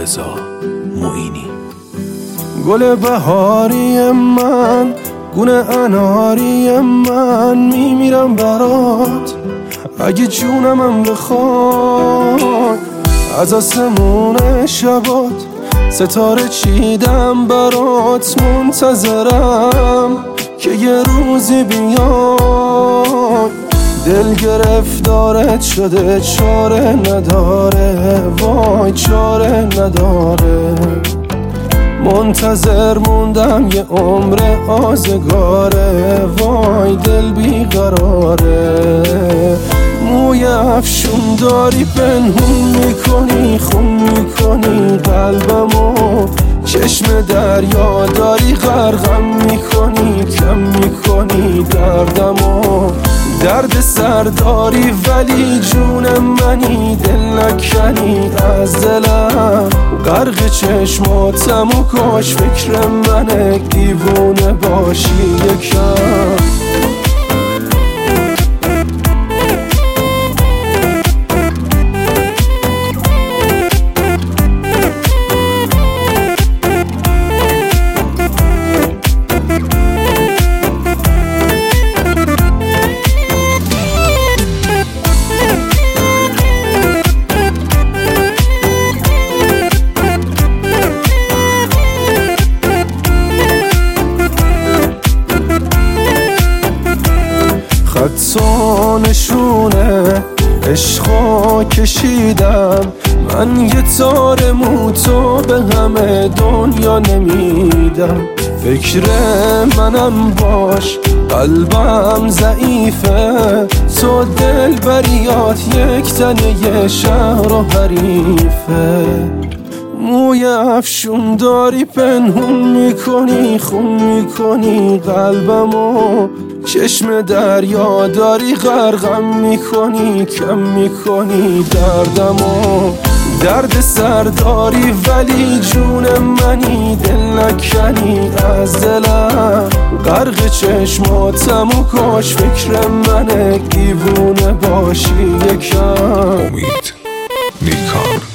رضا معینی. گل بهاری من، گونه اناری من، میمیرم برات اگه جونمم بخواد. از آسمون شبات ستاره چیدم برات، منتظرم که یه روزی بیای. دل گرفتارت شده چاره نداره، وای چاره نداره. منتظر موندم یه عمر آزگاره، وای دل بیقراره. موی افشون داری پنهون میکنی، خون میکنی قلبمو. چشم دریا داری غرقم میکنی، کم میکنی دردمو. درد سرداری ولی جون منی، دل نکنی از دلم. غرق چشماتم و کاش فکر منه، دیوونه باشی یکم. خطا نشونه عشقا کشیدم من، یه تار موتو به همه دنیا نمیدم. فکر منم باش قلبم ضعیفه، تو دل بریات یک تنه شهر و حریفه. موی افشون داری پنهون میکنی، خون میکنی قلبمو. چشم دریا داری غرقم میکنی، کم میکنی دردمو. درد سرداری ولی جون منی، دل نکنی از دلم. غرق چشماتم و کاش فکر منه، دیوونه باشی یکم. امید نیکان.